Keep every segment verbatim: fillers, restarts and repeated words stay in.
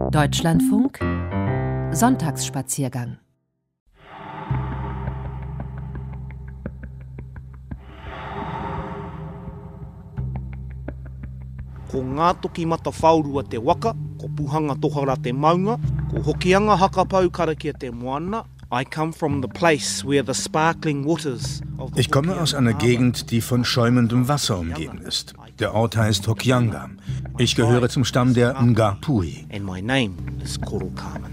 Deutschlandfunk Sonntagsspaziergang. Ko ngā toki mata whaurua te waka, ko puhanga tohara te maunga, ko hokianga hakapau karakia te moana. I come from the place where the sparkling waters of the Ich komme aus einer Gegend, die von schäumendem Wasser umgeben ist. Der Ort heißt Hokianga. Ich gehöre zum Stamm der Ngāpuhi. And my name is Koro Kamen.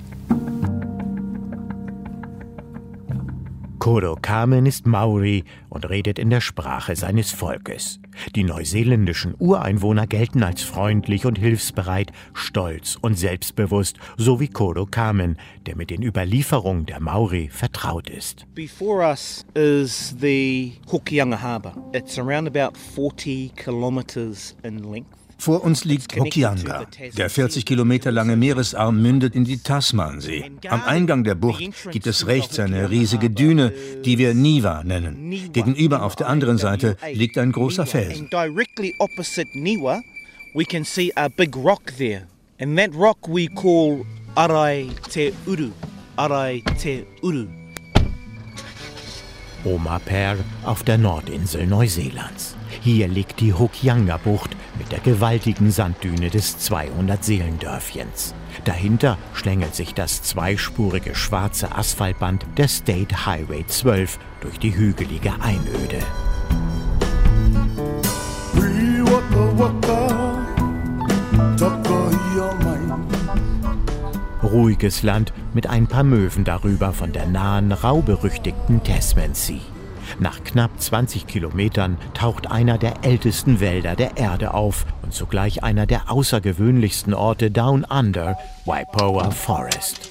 Koro Kamen ist Maori und redet in der Sprache seines Volkes. Die neuseeländischen Ureinwohner gelten als freundlich und hilfsbereit, stolz und selbstbewusst, so wie Koro Kamen, der mit den Überlieferungen der Maori vertraut ist. Before us is the Hokianga Harbour. It's around about forty kilometers in length. Vor uns liegt Hokianga. Der vierzig Kilometer lange Meeresarm mündet in die Tasmansee. Am Eingang der Bucht gibt es rechts eine riesige Düne, die wir Niwa nennen. Gegenüber auf der anderen Seite liegt ein großer Felsen. Directly opposite Niwa, we can see a big rock there. And that rock we call Arai Te Uru. Arai Te Uru. Omaper auf der Nordinsel Neuseelands. Hier liegt die Hokianga-Bucht mit der gewaltigen Sanddüne des zweihundert-Seelendörfchens. Dahinter schlängelt sich das zweispurige schwarze Asphaltband der State Highway zwölf durch die hügelige Einöde. Ruhiges Land mit ein paar Möwen darüber von der nahen, rauberüchtigten Tasmansea. Nach knapp zwanzig Kilometern taucht einer der ältesten Wälder der Erde auf und zugleich einer der außergewöhnlichsten Orte Down Under, Waipoua Forest.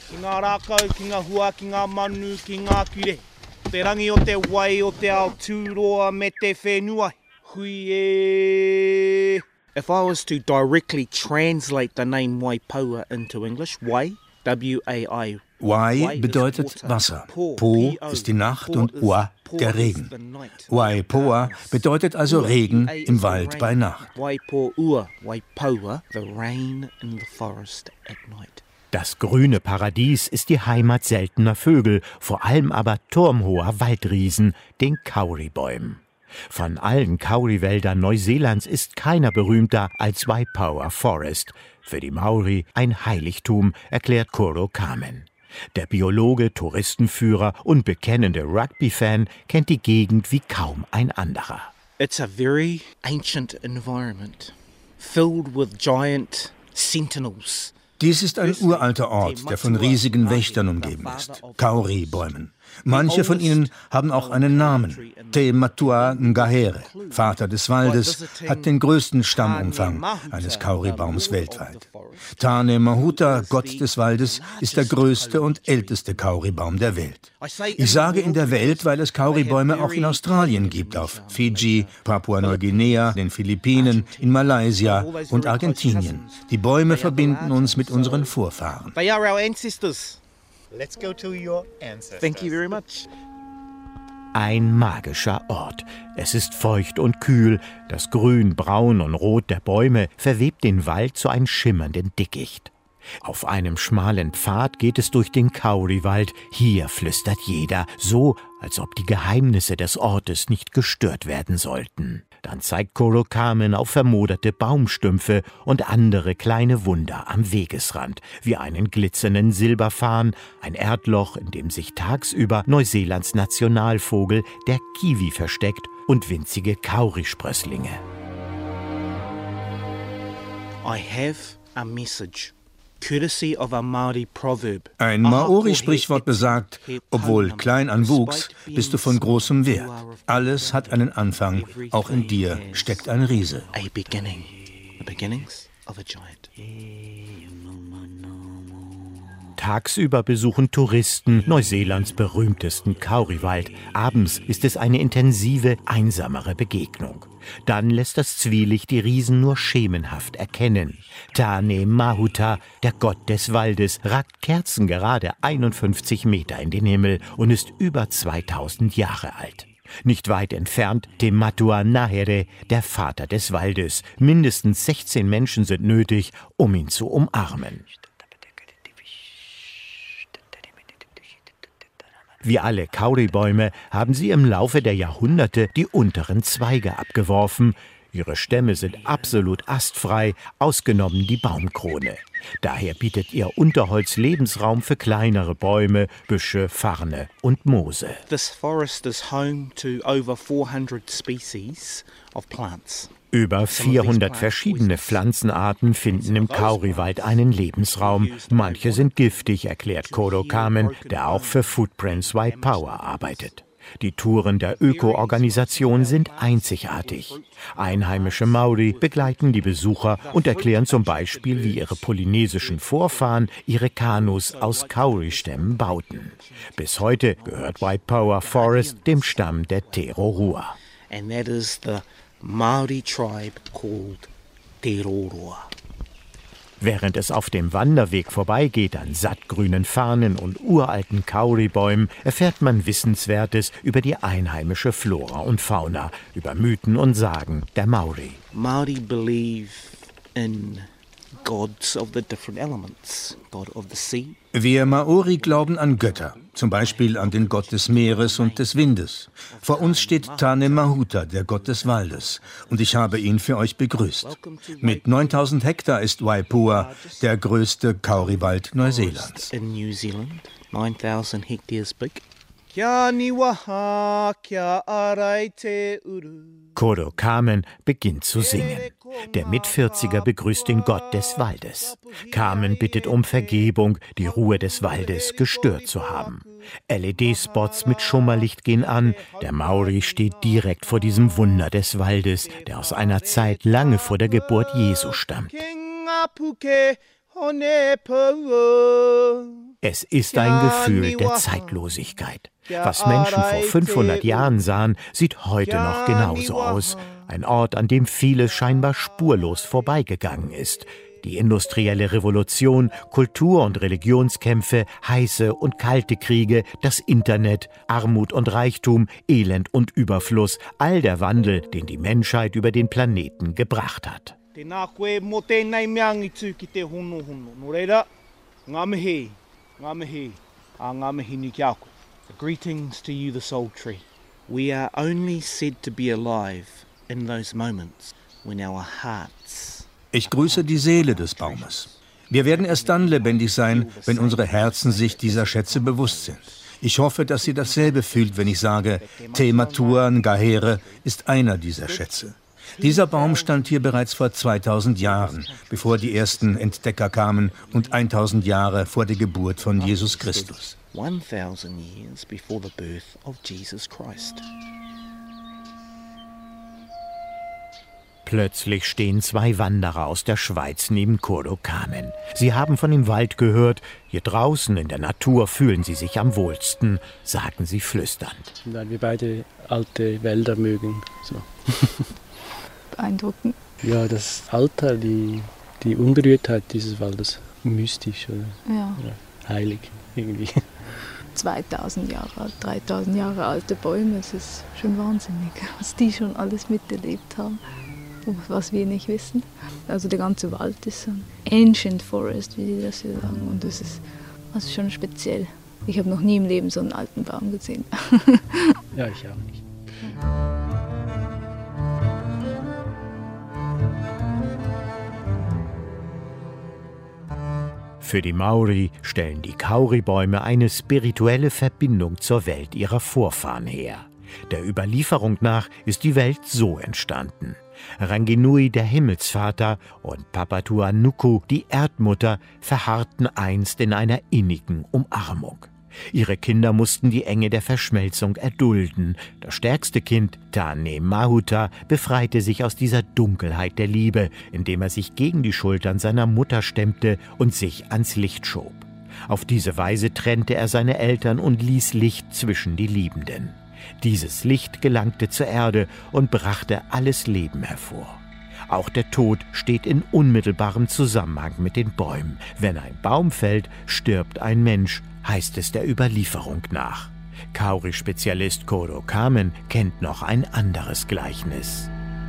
If I was to directly translate the name Waipoua into English, Wai, W A I. Wai bedeutet Wasser, Po ist die Nacht und Ua der Regen. Waipoua bedeutet also Regen im Wald bei Nacht. Waipoua, Waipoua, the rain in the forest at night. Das grüne Paradies ist die Heimat seltener Vögel, vor allem aber turmhoher Waldriesen, den Kauribäumen. Von allen Kauriwäldern Neuseelands ist keiner berühmter als Waipoua Forest. Für die Maori ein Heiligtum, erklärt Koro Kamen. Der Biologe, Touristenführer und bekennende Rugby-Fan kennt die Gegend wie kaum ein anderer. It's a very ancient environment, filled with giant sentinels. Dies ist ein uralter Ort, der von riesigen Wächtern umgeben ist, Kauribäumen. Manche von ihnen haben auch einen Namen. Te Matua Ngahere, Vater des Waldes, hat den größten Stammumfang eines Kauribaums weltweit. Tane Mahuta, Gott des Waldes, ist der größte und älteste Kauribaum der Welt. Ich sage in der Welt, weil es Kauribäume auch in Australien gibt, auf Fiji, Papua-Neuguinea, den Philippinen, in Malaysia und Argentinien. Die Bäume verbinden uns mit unseren Vorfahren. They are our ancestors. Let's go to your ancestors. Thank you very much. Ein magischer Ort. Es ist feucht und kühl. Das Grün, Braun und Rot der Bäume verwebt den Wald zu einem schimmernden Dickicht. Auf einem schmalen Pfad geht es durch den Kauriwald. Hier flüstert jeder, so als ob die Geheimnisse des Ortes nicht gestört werden sollten. Dann zeigt Koro Kamen auf vermoderte Baumstümpfe und andere kleine Wunder am Wegesrand, wie einen glitzernden Silberfarn, ein Erdloch, in dem sich tagsüber Neuseelands Nationalvogel, der Kiwi, versteckt und winzige Kaurisprösslinge. I have a message. Courtesy of a Maori proverb. Ein Maori-Sprichwort besagt, obwohl klein an Wuchs, bist du von großem Wert. Alles hat einen Anfang, auch in dir steckt ein Riese. A beginning. The beginnings of a giant. Tagsüber besuchen Touristen Neuseelands berühmtesten Kauriwald. Abends ist es eine intensive, einsamere Begegnung. Dann lässt das Zwielicht die Riesen nur schemenhaft erkennen. Tane Mahuta, der Gott des Waldes, ragt kerzengerade einundfünfzig Meter in den Himmel und ist über zweitausend Jahre alt. Nicht weit entfernt Te Matua Ngahere, der Vater des Waldes. Mindestens sechzehn Menschen sind nötig, um ihn zu umarmen. Wie alle Kauribäume haben sie im Laufe der Jahrhunderte die unteren Zweige abgeworfen. Ihre Stämme sind absolut astfrei, ausgenommen die Baumkrone. Daher bietet ihr Unterholz Lebensraum für kleinere Bäume, Büsche, Farne und Moose. This forest is home to over four hundred species of plants. Über vierhundert verschiedene Pflanzenarten finden im Kauriwald einen Lebensraum. Manche sind giftig, erklärt Kodo Kamen, der auch für Footprints White Power arbeitet. Die Touren der Öko-Organisation sind einzigartig. Einheimische Maori begleiten die Besucher und erklären zum Beispiel, wie ihre polynesischen Vorfahren ihre Kanus aus Kauri-Stämmen bauten. Bis heute gehört White Power Forest dem Stamm der Te Rorua. And that is the Maori tribe called Te Rorua. Während es auf dem Wanderweg vorbeigeht an sattgrünen Farnen und uralten Kauribäumen, erfährt man Wissenswertes über die einheimische Flora und Fauna, über Mythen und Sagen der Maori. Maori believe in gods of the different elements, God of the sea. Wir Maori glauben an Götter, zum Beispiel an den Gott des Meeres und des Windes. Vor uns steht Tane Mahuta, der Gott des Waldes, und ich habe ihn für euch begrüßt. Mit neuntausend Hektar ist Waipoua der größte Kauriwald Neuseelands. In New Zealand, nine thousand hectares big. Kia niwaha, kia arai te uru. Kodo Kamen beginnt zu singen. Der Mitvierziger begrüßt den Gott des Waldes. Kamen bittet um Vergebung, die Ruhe des Waldes gestört zu haben. L E D-Spots mit Schummerlicht gehen an. Der Maori steht direkt vor diesem Wunder des Waldes, der aus einer Zeit lange vor der Geburt Jesu stammt. Es ist ein Gefühl der Zeitlosigkeit. Was Menschen vor fünfhundert Jahren sahen, sieht heute noch genauso aus. Ein Ort, an dem vieles scheinbar spurlos vorbeigegangen ist. Die industrielle Revolution, Kultur- und Religionskämpfe, heiße und kalte Kriege, das Internet, Armut und Reichtum, Elend und Überfluss, all der Wandel, den die Menschheit über den Planeten gebracht hat. Greetings to you, the soul tree. We are only said to be alive in those moments when our hearts. Ich grüße die Seele des Baumes. Wir werden erst dann lebendig sein, wenn unsere Herzen sich dieser Schätze bewusst sind. Ich hoffe, dass ihr dasselbe fühlt, wenn ich sage, Te Matua Ngahere ist einer dieser Schätze. Dieser Baum stand hier bereits vor zweitausend Jahren, bevor die ersten Entdecker kamen und tausend Jahre vor der Geburt von Jesus Christus. one thousand years before the birth of Jesus Christ. Plötzlich stehen zwei Wanderer aus der Schweiz neben Kodo Kamen. Sie haben von dem Wald gehört. Hier draußen in der Natur fühlen sie sich am wohlsten, sagen sie flüsternd. Weil wir beide alte Wälder mögen. So. Beeindruckend. Ja, das Alter, die, die Unberührtheit dieses Waldes, mystisch oder, Ja. oder heilig irgendwie. zweitausend Jahre alt, dreitausend Jahre alte Bäume, es ist schon wahnsinnig, was die schon alles miterlebt haben, was wir nicht wissen. Also der ganze Wald ist ein Ancient Forest, wie die das hier sagen, und das ist, das ist schon speziell. Ich habe noch nie im Leben so einen alten Baum gesehen. Ja, ich auch nicht. Für die Maori stellen die Kauribäume eine spirituelle Verbindung zur Welt ihrer Vorfahren her. Der Überlieferung nach ist die Welt so entstanden. Ranginui, der Himmelsvater, und Papatuanuku, die Erdmutter, verharrten einst in einer innigen Umarmung. Ihre Kinder mussten die Enge der Verschmelzung erdulden. Das stärkste Kind, Tane Mahuta, befreite sich aus dieser Dunkelheit der Liebe, indem er sich gegen die Schultern seiner Mutter stemmte und sich ans Licht schob. Auf diese Weise trennte er seine Eltern und ließ Licht zwischen die Liebenden. Dieses Licht gelangte zur Erde und brachte alles Leben hervor. Auch der Tod steht in unmittelbarem Zusammenhang mit den Bäumen. Wenn ein Baum fällt, stirbt ein Mensch, heißt es der Überlieferung nach. Kauri-Spezialist Kodo Kamen kennt noch ein anderes Gleichnis.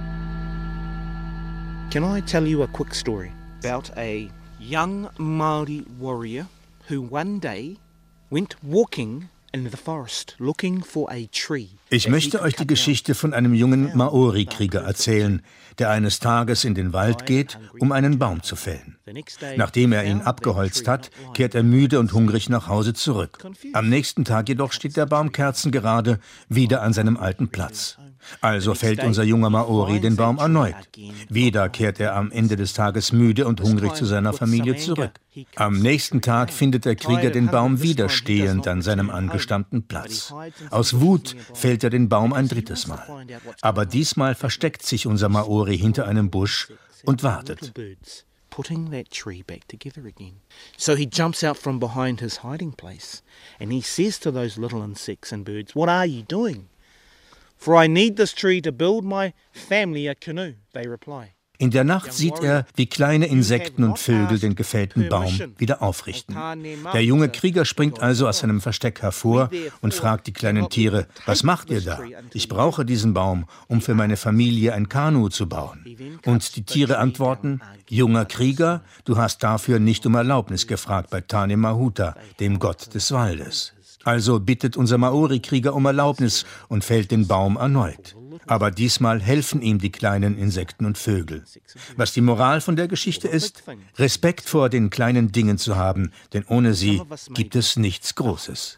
Can I tell you a quick story about a young Maori warrior who one day went walking Ich möchte euch die Geschichte von einem jungen Maori-Krieger erzählen, der eines Tages in den Wald geht, um einen Baum zu fällen. Nachdem er ihn abgeholzt hat, kehrt er müde und hungrig nach Hause zurück. Am nächsten Tag jedoch steht der Baum kerzengerade wieder an seinem alten Platz. Also fällt unser junger Maori den Baum erneut. Wieder kehrt er am Ende des Tages müde und hungrig zu seiner Familie zurück. Am nächsten Tag findet der Krieger den Baum wieder stehend an seinem angestammten Platz. Aus Wut fällt er den Baum ein drittes Mal. Aber diesmal versteckt sich unser Maori hinter einem Busch und wartet. Putting that tree back together again. So he jumps out from behind his hiding place and he says to those little insects and birds, "What are you doing?" "For I need this tree to build my family a canoe," they reply. In der Nacht sieht er, wie kleine Insekten und Vögel den gefällten Baum wieder aufrichten. Der junge Krieger springt also aus seinem Versteck hervor und fragt die kleinen Tiere, was macht ihr da? Ich brauche diesen Baum, um für meine Familie ein Kanu zu bauen. Und die Tiere antworten, junger Krieger, du hast dafür nicht um Erlaubnis gefragt bei Tane Mahuta, dem Gott des Waldes. Also bittet unser Maori-Krieger um Erlaubnis und fällt den Baum erneut. Aber diesmal helfen ihm die kleinen Insekten und Vögel. Was die Moral von der Geschichte ist, Respekt vor den kleinen Dingen zu haben, denn ohne sie gibt es nichts Großes.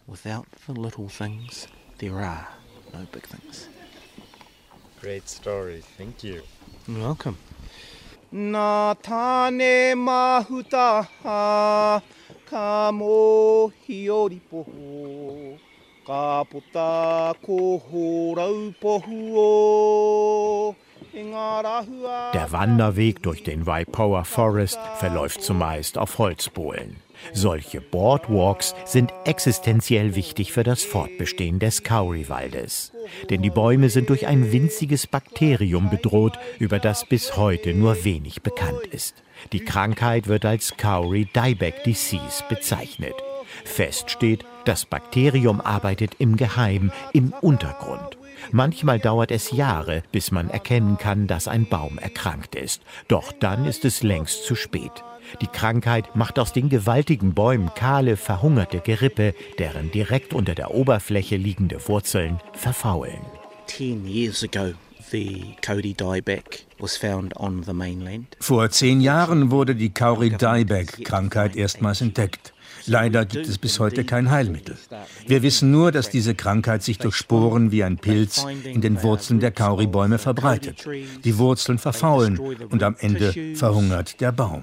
Great story, thank you. You're welcome. Na tane mahuta ha ka mo hiori poho ka pota ko horau pohu. Der Wanderweg durch den Waipoua Forest verläuft zumeist auf Holzbohlen. Solche Boardwalks sind existenziell wichtig für das Fortbestehen des Kauri-Waldes. Denn die Bäume sind durch ein winziges Bakterium bedroht, über das bis heute nur wenig bekannt ist. Die Krankheit wird als Kauri-Dieback Disease bezeichnet. Fest steht, das Bakterium arbeitet im Geheimen, im Untergrund. Manchmal dauert es Jahre, bis man erkennen kann, dass ein Baum erkrankt ist. Doch dann ist es längst zu spät. Die Krankheit macht aus den gewaltigen Bäumen kahle, verhungerte Gerippe, deren direkt unter der Oberfläche liegende Wurzeln verfaulen. Ten years ago, the Kauri-Dieback was found on the mainland. Vor zehn Jahren wurde die Kauri-Dieback-Krankheit erstmals entdeckt. Leider gibt es bis heute kein Heilmittel. Wir wissen nur, dass diese Krankheit sich durch Sporen wie ein Pilz in den Wurzeln der Kauri-Bäume verbreitet. Die Wurzeln verfaulen und am Ende verhungert der Baum.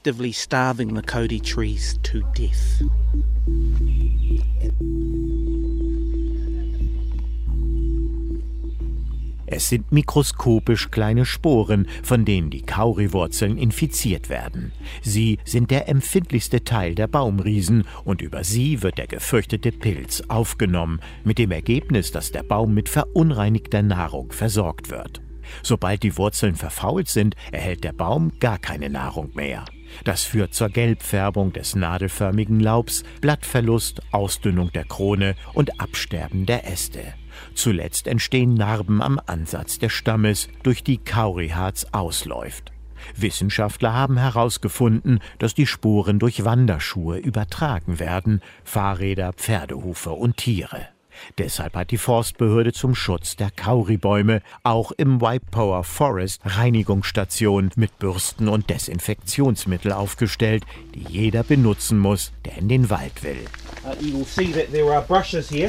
Es sind mikroskopisch kleine Sporen, von denen die Kauri-Wurzeln infiziert werden. Sie sind der empfindlichste Teil der Baumriesen und über sie wird der gefürchtete Pilz aufgenommen, mit dem Ergebnis, dass der Baum mit verunreinigter Nahrung versorgt wird. Sobald die Wurzeln verfault sind, erhält der Baum gar keine Nahrung mehr. Das führt zur Gelbfärbung des nadelförmigen Laubs, Blattverlust, Ausdünnung der Krone und Absterben der Äste. Zuletzt entstehen Narben am Ansatz des Stammes, durch die Kauriharz ausläuft. Wissenschaftler haben herausgefunden, dass die Sporen durch Wanderschuhe übertragen werden, Fahrräder, Pferdehufe und Tiere. Deshalb hat die Forstbehörde zum Schutz der Kauri-Bäume auch im Waipoua Forest Reinigungsstationen mit Bürsten und Desinfektionsmittel aufgestellt, die jeder benutzen muss, der in den Wald will. Uh, you will see that there are brushes here.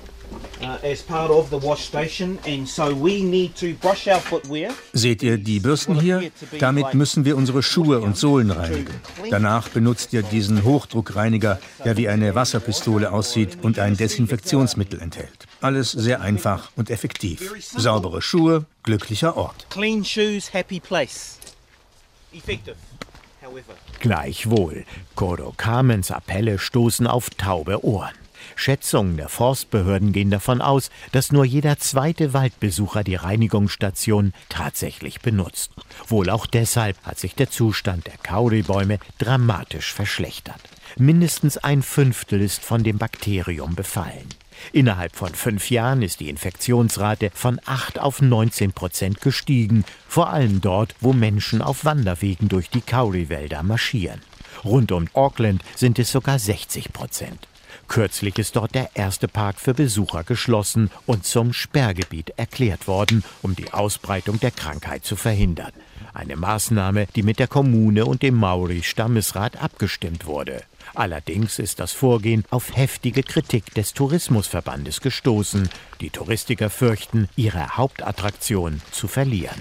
Uh, as part of the wash station, and so we need to brush our footwear. Seht ihr die Bürsten hier? Damit müssen wir unsere Schuhe und Sohlen reinigen. Danach benutzt ihr diesen Hochdruckreiniger, der wie eine Wasserpistole aussieht und ein Desinfektionsmittel enthält. Alles sehr einfach und effektiv. Saubere Schuhe, glücklicher Ort. Clean shoes, happy place. Effective, however. Gleichwohl, Koro Kamens Appelle stoßen auf taube Ohren. Schätzungen der Forstbehörden gehen davon aus, dass nur jeder zweite Waldbesucher die Reinigungsstation tatsächlich benutzt. Wohl auch deshalb hat sich der Zustand der Kauri-Bäume dramatisch verschlechtert. Mindestens ein Fünftel ist von dem Bakterium befallen. Innerhalb von fünf Jahren ist die Infektionsrate von acht auf neunzehn Prozent gestiegen, vor allem dort, wo Menschen auf Wanderwegen durch die Kauri-Wälder marschieren. Rund um Auckland sind es sogar sechzig Prozent. Kürzlich ist dort der erste Park für Besucher geschlossen und zum Sperrgebiet erklärt worden, um die Ausbreitung der Krankheit zu verhindern. Eine Maßnahme, die mit der Kommune und dem Maori-Stammesrat abgestimmt wurde. Allerdings ist das Vorgehen auf heftige Kritik des Tourismusverbandes gestoßen. Die Touristiker fürchten, ihre Hauptattraktion zu verlieren.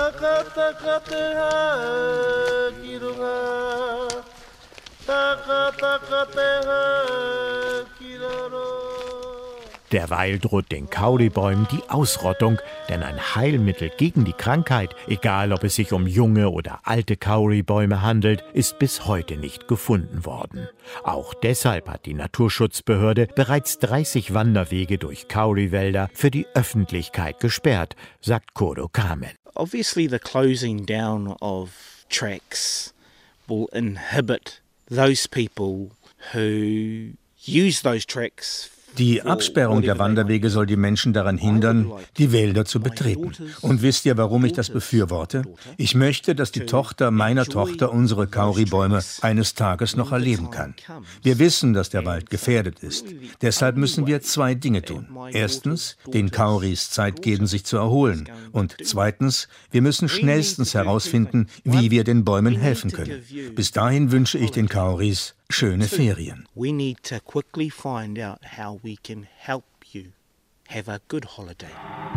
Derweil droht den Kauribäumen die Ausrottung, denn ein Heilmittel gegen die Krankheit, egal ob es sich um junge oder alte Kauribäume handelt, ist bis heute nicht gefunden worden. Auch deshalb hat die Naturschutzbehörde bereits dreißig Wanderwege durch Kauriwälder für die Öffentlichkeit gesperrt, sagt Koro Kamen. Obviously the closing down of tracks will inhibit those people who use those tracks. Die Absperrung der Wanderwege soll die Menschen daran hindern, die Wälder zu betreten. Und wisst ihr, warum ich das befürworte? Ich möchte, dass die Tochter meiner Tochter unsere Kauribäume eines Tages noch erleben kann. Wir wissen, dass der Wald gefährdet ist. Deshalb müssen wir zwei Dinge tun. Erstens, den Kauris Zeit geben, sich zu erholen. Und zweitens, wir müssen schnellstens herausfinden, wie wir den Bäumen helfen können. Bis dahin wünsche ich den Kauris schöne Ferien. We need to quickly find out how we can help you have a good holiday.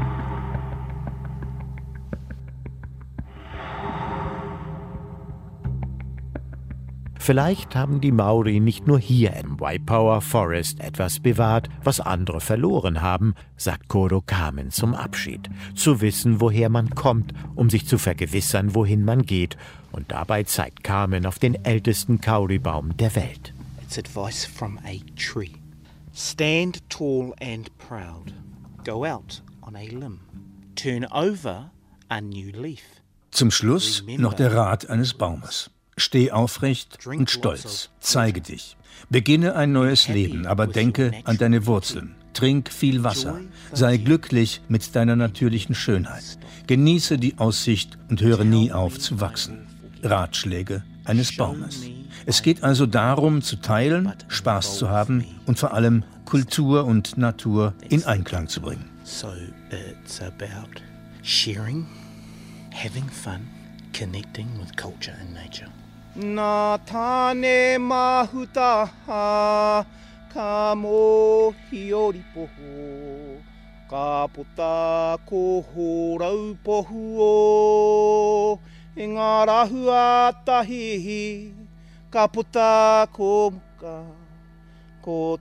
Vielleicht haben die Maori nicht nur hier im Waipawa Forest etwas bewahrt, was andere verloren haben, sagt Koro Kamen zum Abschied. Zu wissen, woher man kommt, um sich zu vergewissern, wohin man geht. Und dabei zeigt Kamen auf den ältesten Kauribaum der Welt. It's advice from a tree. Stand tall and proud. Go out on a limb. Turn over a new leaf. Zum Schluss noch der Rat eines Baumes. Steh aufrecht und stolz. Zeige dich. Beginne ein neues Leben, aber denke an deine Wurzeln. Trink viel Wasser. Sei glücklich mit deiner natürlichen Schönheit. Genieße die Aussicht und höre nie auf zu wachsen. Ratschläge eines Baumes. Es geht also darum, zu teilen, Spaß zu haben und vor allem Kultur und Natur in Einklang zu bringen. So it's about sharing, having fun, connecting with culture and nature. Na tane mahuta ka mo hiori pohu ka pota ko horau pohu o e ngā rahua tahihi ka pota ko muka ko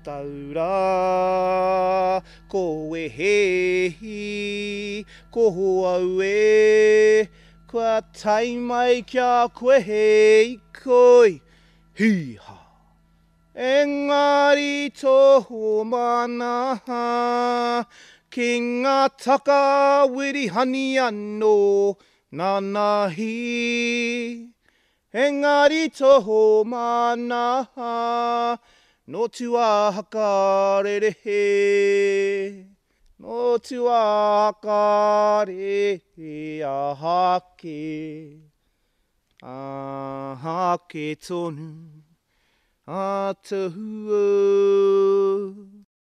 taura ko wehehi ko hoau e kua tai mai kia koe hei koi hiha. Engari toho mana ki ngā taka wirihani anō nanahi. Engari toho mana no tua hakarerehe. No tua hakarerehe a hake. A hake tonu a te hua.